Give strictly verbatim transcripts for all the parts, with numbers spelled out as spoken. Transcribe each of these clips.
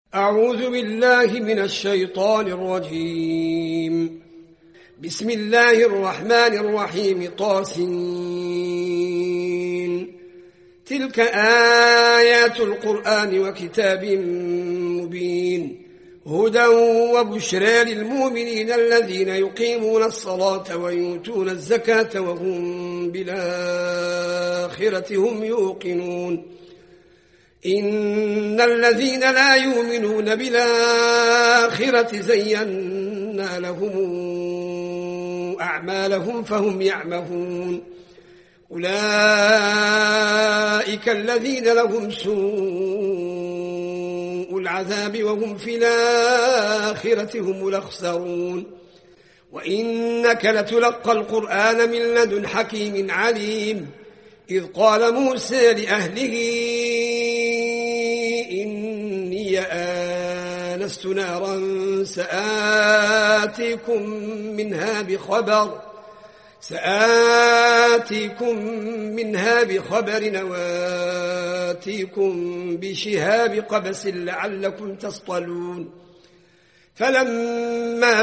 أعوذ بالله من الشيطان الرجيم. بسم الله الرحمن الرحيم. طاسين. تلك آيات القرآن وكتاب مبين هدى وبشرى للمؤمنين الذين يقيمون الصلاة ويؤتون الزكاة وهم بالآخرة هم يوقنون. إن الذين لا يؤمنون بالآخرة زينا لهم أعمالهم فهم يعمهون. أولئك الذين لهم سوء العذاب وهم في الآخرة هم الأخسرون. وإنك لتلقى القرآن من لدن حكيم عليم. إذ قال موسى لأهله إني آنست نارا سآتيكم منها بخبر سآتيكم منها بخبر وآتيكم بشهاب قبس لعلكم تصطلون. فلما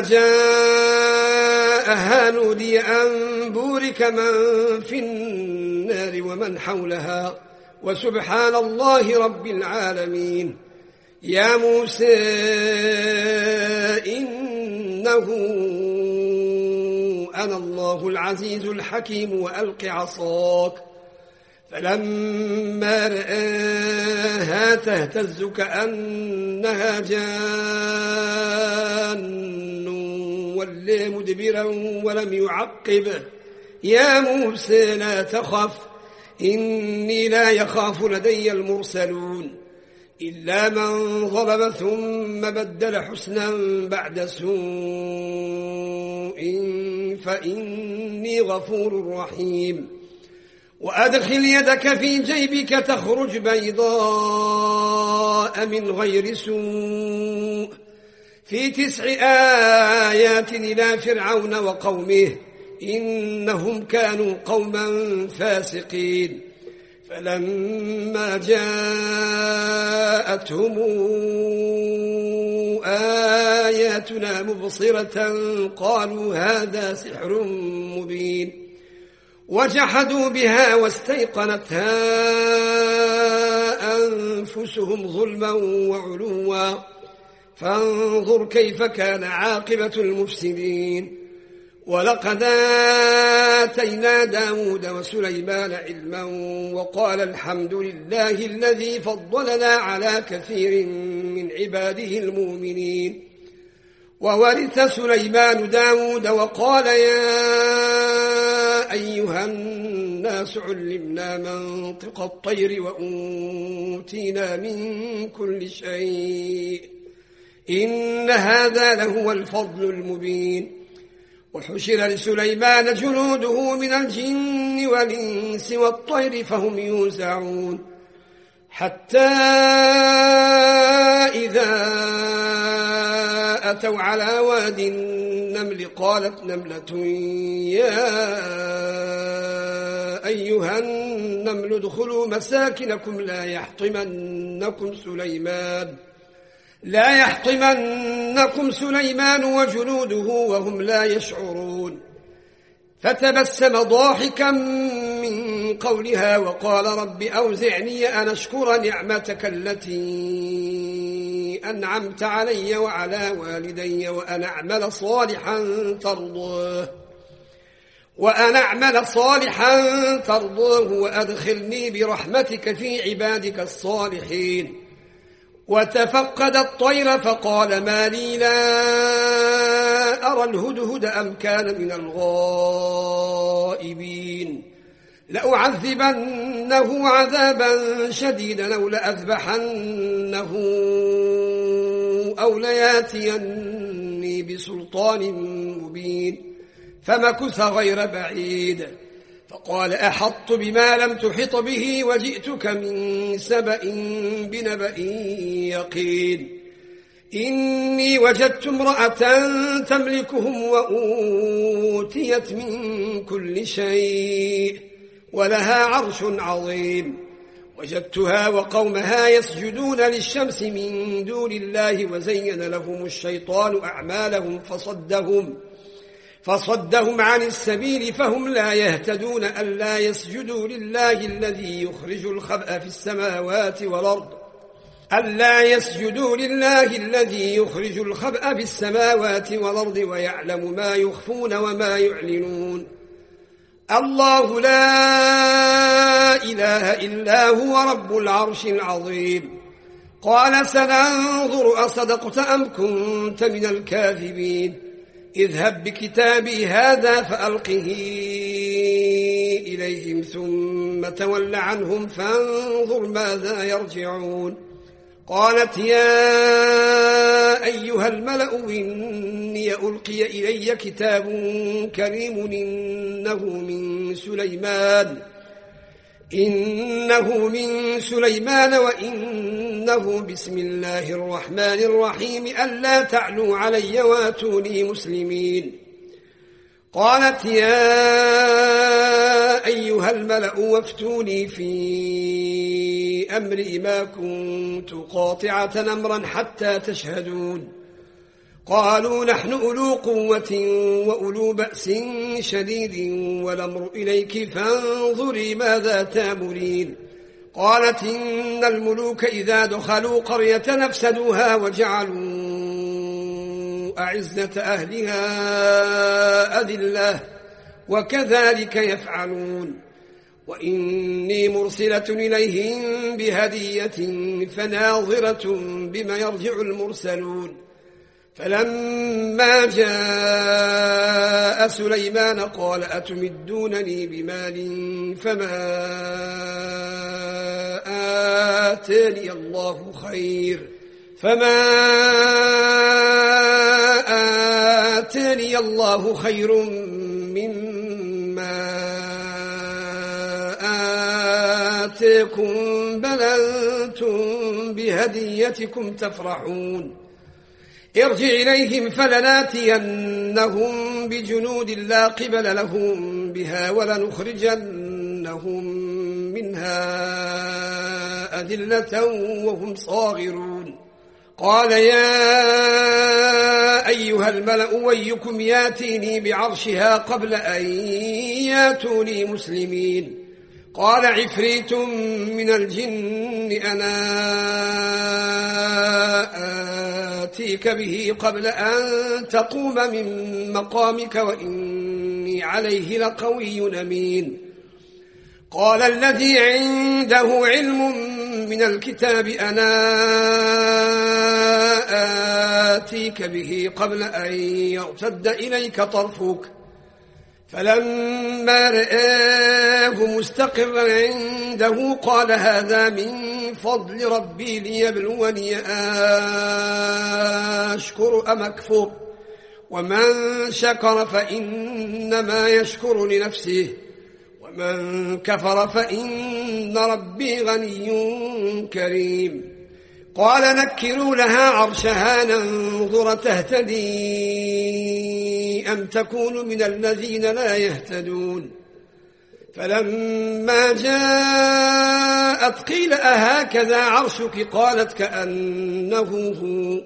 جاءها نودي أن بورك من في النار ومن حولها وسبحان الله رب العالمين. يا موسى إنه أنا الله العزيز الحكيم وألق عصاك. فلما رآها تهتز كأنها جان ولى مدبرا ولم يعقب. يا موسى لا تخف إني لا يخاف لدي المرسلون إلا من ظلم ثم بدل حسنا بعد سوء فإني غفور رحيم. وأدخل يدك في جيبك تخرج بيضاء من غير سوء في تسع آيات إلى فرعون وقومه إنهم كانوا قوما فاسقين. فلما جاءتهم آياتنا مبصرة قالوا هذا سحر مبين وجحدوا بها واستيقنتها أنفسهم ظلما وعلوا فانظر كيف كان عاقبة المفسدين. ولقد آتينا داود وسليمان علما وقال الحمد لله الذي فضلنا على كثير من عباده المؤمنين. وورث سليمان داود وقال يا أيها الناس علمنا منطق الطير وأوتينا من كل شيء إن هذا لهو الفضل المبين. وحشر لسليمان جنوده من الجن والإنس والطير فهم يوزعون حتى إذا أتوا على واد النمل قالت نملة يا أيها النمل ادخلوا مساكنكم لا يحطمنكم سليمان لا يحطمنكم سليمان وجنوده وهم لا يشعرون. فتبسم ضاحكا من قولها وقال رب أوزعني أن أشكر نعمتك التي أنعمت علي وعلى والدي وأن أعمل صالحا ترضاه وأن أعمل صالحا ترضاه وأدخلني برحمتك في عبادك الصالحين. وتفقد الطير فقال ما لي لا أرى الهدهد أم كان من الغائبين لأعذبنه عذابا شديدا أو لأذبحنه أو لياتيني بسلطان مبين. فمكث غير بعيد فقال أحطت بما لم تحط به وجئتك من سبأ بنبأ يقين. إني وجدت امرأة تملكهم وأوتيت من كل شيء ولها عرش عظيم وجدتها وقومها يسجدون للشمس من دون الله وزين لهم الشيطان أعمالهم فصدهم فصدهم عن السبيل فهم لا يهتدون ألا يسجدوا لله الذي يخرج الخبأ في السماوات والأرض ألا يسجدوا لله الذي يخرج الخبأ في السماوات والأرض ويعلم ما يخفون وما يعلنون الله لا إله إلا هو رب العرش العظيم قال سننظر أصدقت أم كنت من الكاذبين اذهب بكتابي هذا فألقه إليهم ثم تول عنهم فانظر ماذا يرجعون قالت يا أيها الملأ إني ألقي إلي كتاب كريم إنه من سليمان إنه من سليمان وإنه بسم الله الرحمن الرحيم ألا تعلوا علي واتوني مسلمين قالت يا أيها الملأ وافتوني في أمري ما كنت قاطعة أمرا حتى تشهدون قالوا نحن أولو قوة وأولو بأس شديد والأمر إليك فانظري ماذا تأمرين قالت إن الملوك إذا دخلوا قرية نفسدوها وجعلوا أعزة أهلها أذلة وكذلك يفعلون وإني مرسلة إليهم بهدية فناظرة بما يرجع المرسلون فلما جاء سليمان قال أتمدونني بمال فما آتاني الله خير فما آتاني الله خير مما آتاكم بل أنتم بهديتكم تفرحون ارجع إليهم فلناتينهم بجنود لا قبل لهم بها ولنخرجنهم منها أذلة وهم صاغرون قال يا أيها الملأ ويكم ياتيني بعرشها قبل أن ياتوني مسلمين قال عفريت من الجن أنا آتيك به قبل أن تقوم من مقامك وإني عليه لقوي أمين قال الذي عنده علم من الكتاب أنا آتيك به قبل أن يرتد إليك طرفك فلما رآه مستقرا عنده قال هذا من فضل ربي ليبلوني أشكر أم أكفر ومن شكر فإنما يشكر لنفسه ومن كفر فإن ربي غني كريم قال نكروا لها عرشها ننظر تهتدي أم تكون من الذين لا يهتدون فلما جاءت قيل أهكذا عرشك قالت كأنه هو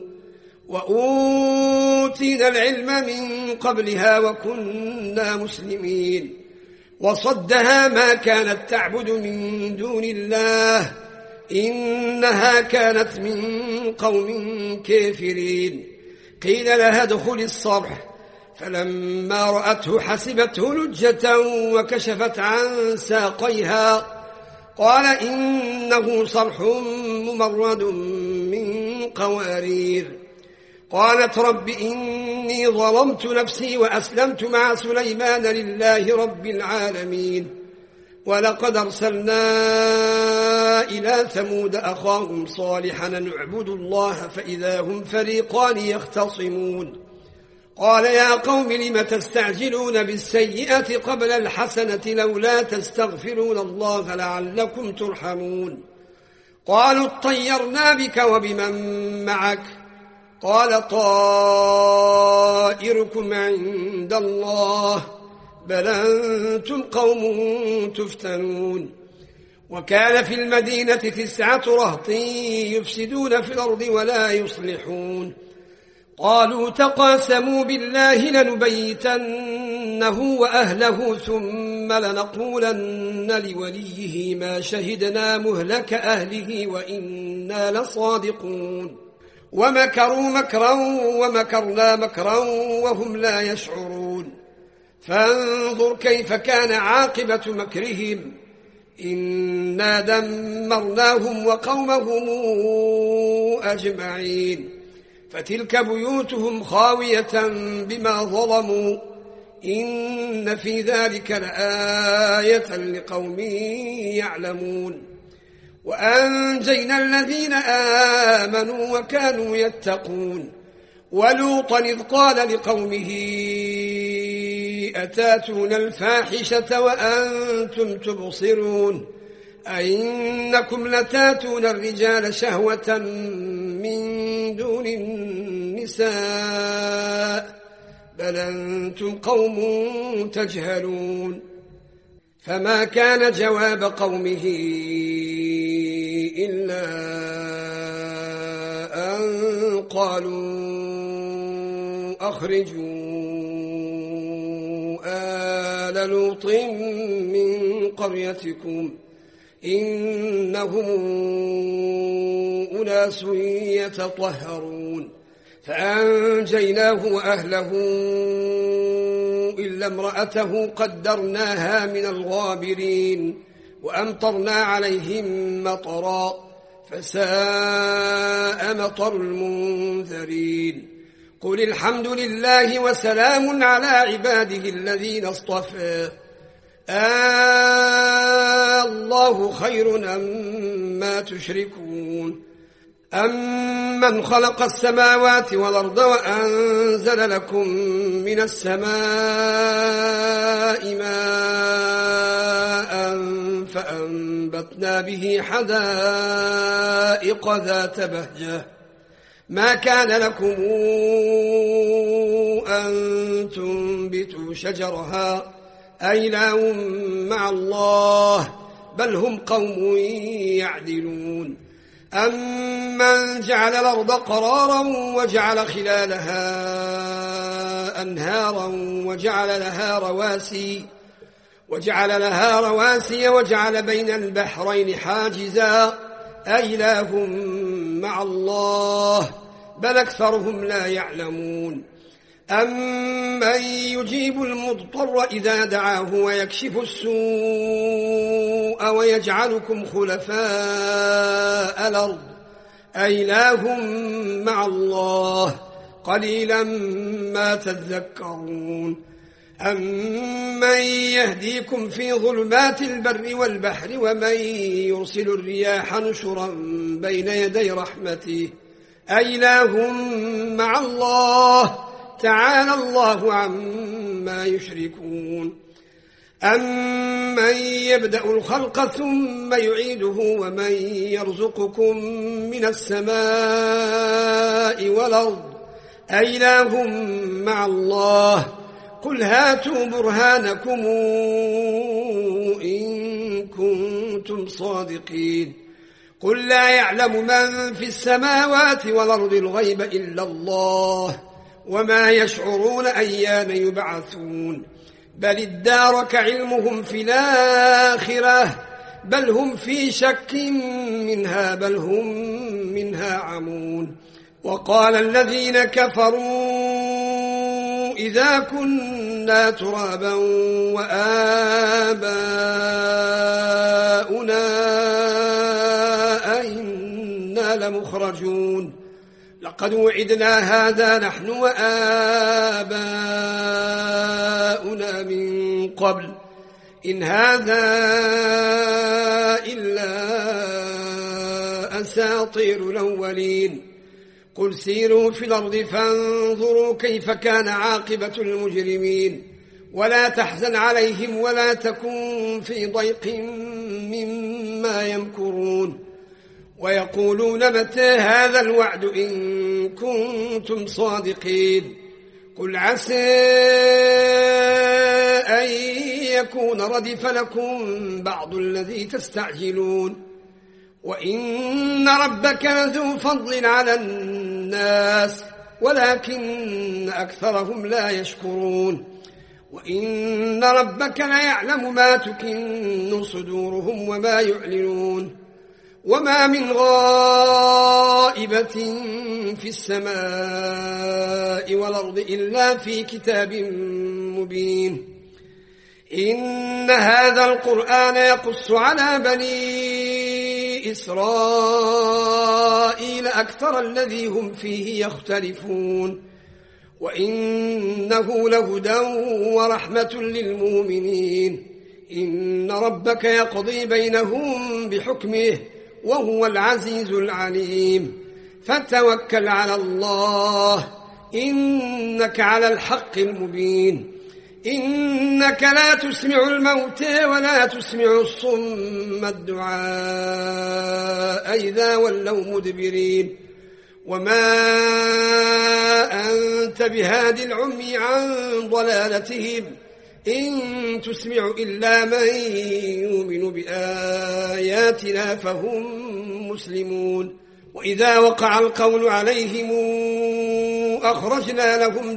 وأوتينا العلم من قبلها وكنا مسلمين وصدها ما كانت تعبد من دون الله إنها كانت من قوم كافرين قيل لها ادخل الصرح فلما رأته حسبته لجة وكشفت عن ساقيها قال إنه صرح ممرد من قوارير قالت رب إني ظلمت نفسي وأسلمت مع سليمان لله رب العالمين ولقد أرسلنا إلى ثمود أخاهم صالحا نعبد الله فإذا هم فريقان يختصمون قال يا قوم لم تستعجلون بالسيئة قبل الحسنة لولا تستغفرون الله لعلكم ترحمون قالوا اطيرنا بك وبمن معك قال طائركم عند الله بل أنتم قوم تفتنون وكان في المدينة تسعة رهط يفسدون في الأرض ولا يصلحون قالوا تقاسموا بالله لنبيتنه وأهله ثم لنقولن لوليه ما شهدنا مهلك أهله وإنا لصادقون ومكروا مكرا ومكرنا مكرا وهم لا يشعرون فانظر كيف كان عاقبة مكرهم إنا دمرناهم وقومهم أجمعين فتلك بيوتهم خاوية بما ظلموا إن في ذلك لآية لقوم يعلمون وأنجينا الذين آمنوا وكانوا يتقون ولوطا إذ قال لقومه أتاتون الفاحشة وأنتم تبصرون أئنكم لتاتون الرجال شهوة من دون النساء بل أنتم قوم تجهلون فما كان جواب قومه إلا أن قالوا أخرجوا آل لوط من قريتكم إنهم أناس يتطهرون فأنجيناه وأهله إلا امرأته قدرناها من الغابرين وأمطرنا عليهم مطرا فساء مطر المنذرين قل الحمد لله وسلام على عباده الذين اصطفى آه الله خير أما تشركون أمن خلق السماوات والأرض وأنزل لكم من السماء ماء فأنبتنا به حدائق ذات بهجة ما كان لكم أن تنبتوا شجرها أإله مع الله بل هم قوم يعدلون أمن جعل الأرض قرارا وجعل خلالها أنهارا وجعل لها رواسي وجعل لها رواسي وجعل بين البحرين حاجزا أإله مع الله بل أكثرهم لا يعلمون أمن يجيب المضطر إذا دعاه ويكشف السوء ويجعلكم خلفاء الأرض أإله مع الله قليلا ما تذكرون أمن يهديكم في ظلمات البر والبحر ومن يرسل الرياح نشرا بين يدي رحمته أإله مع الله تعالى الله عما يشركون أمن يبدأ الخلق ثم يعيده ومن يرزقكم من السماء والأرض أإله مع الله قل هاتوا برهانكم إن كنتم صادقين قل لا يعلم من في السماوات والأرض الغيب إلا الله وما يشعرون أيان يبعثون بل ادارك علمهم في الآخرة بل هم في شك منها بل هم منها عمون وقال الذين كفروا إذا كنا ترابا وآباؤنا أئنا لمخرجون لقد وعدنا هذا نحن وآباؤنا من قبل إن هذا إلا أساطير الأولين قل سيروا في الأرض فانظروا كيف كان عاقبة المجرمين ولا تحزن عليهم ولا تكن في ضيق مما يمكرون ويقولون متى هذا الوعد إن كنتم صادقين قل عسى أن يكون ردف لكم بعض الذي تستعجلون وإن ربك لذو فضل على الناس ولكن أكثرهم لا يشكرون وإن ربك ليعلم ما تكن صدورهم وما يعلنون وما من غائبة في السماء والأرض إلا في كتاب مبين إن هذا القرآن يقص على بني إسرائيل أكثر الذي هم فيه يختلفون وإنه لهدى ورحمة للمؤمنين إن ربك يقضي بينهم بحكمه وهو العزيز العليم فتوكل على الله إنك على الحق المبين إنك لا تسمع الموتى ولا تسمع الصم الدعاء إذا ولوا مدبرين وما أنت بهادي العمي عن ضلالتهم إن تسمع إلا من يؤمن بآياتنا فهم مسلمون وإذا وقع القول عليهم أخرجنا لهم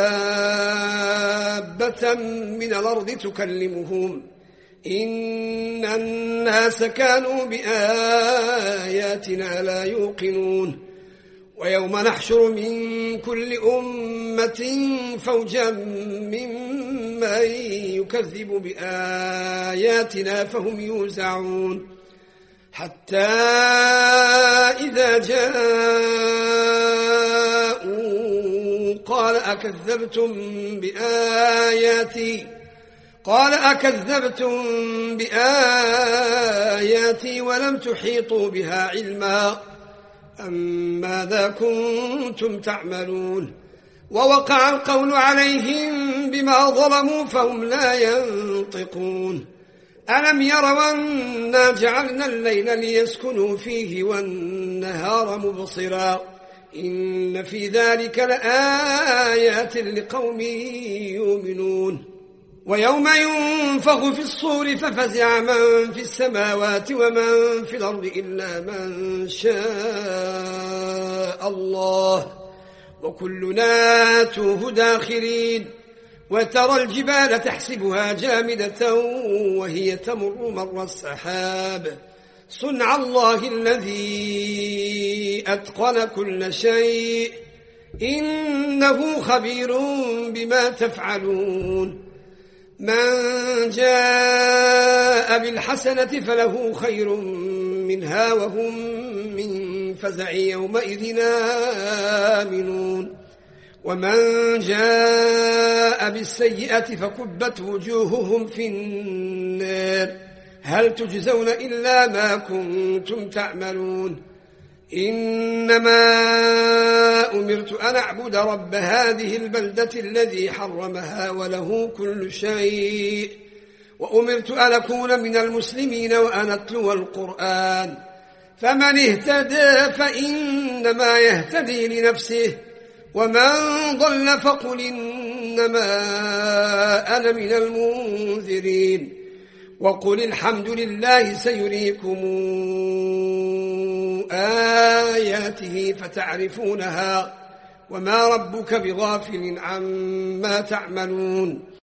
دابة من الأرض تكلمهم إن الناس كانوا بآياتنا لا يوقنون ويوم نحشر من كل أمة فوجا ممن يكذب بآياتنا فهم يوزعون حتى إذا جاءوا قال أكذبتم بآياتي قال أكذبتم بآياتي ولم تحيطوا بها علما أم ماذا كنتم تعملون ووقع القول عليهم بما ظلموا فهم لا ينطقون ألم يروا أنا جعلنا الليل ليسكنوا فيه والنهار مبصرا إن في ذلك لآيات لقوم يؤمنون ويوم ينفخ في الصور ففزع من في السماوات ومن في الأرض إلا من شاء الله وكلنا توه داخرين وترى الجبال تحسبها جامدة وهي تمر مر السحاب صنع الله الذي أتقن كل شيء إنه خبير بما تفعلون من جاء بالحسنة فله خير منها وهم من فزع يومئذ آمنون ومن جاء بالسيئة فكبت وجوههم في النار هل تجزون إلا ما كنتم تعملون إنما أمرت أن أعبد رب هذه البلدة الذي حرمها وله كل شيء وأمرت أن أكون من المسلمين وأن أتلو القرآن فمن اهتدى فإنما يهتدي لنفسه ومن ضل فقل إنما أنا من المنذرين وقل الحمد لله سيريكم آياته فتعرفونها وما ربك بغافل عما تعملون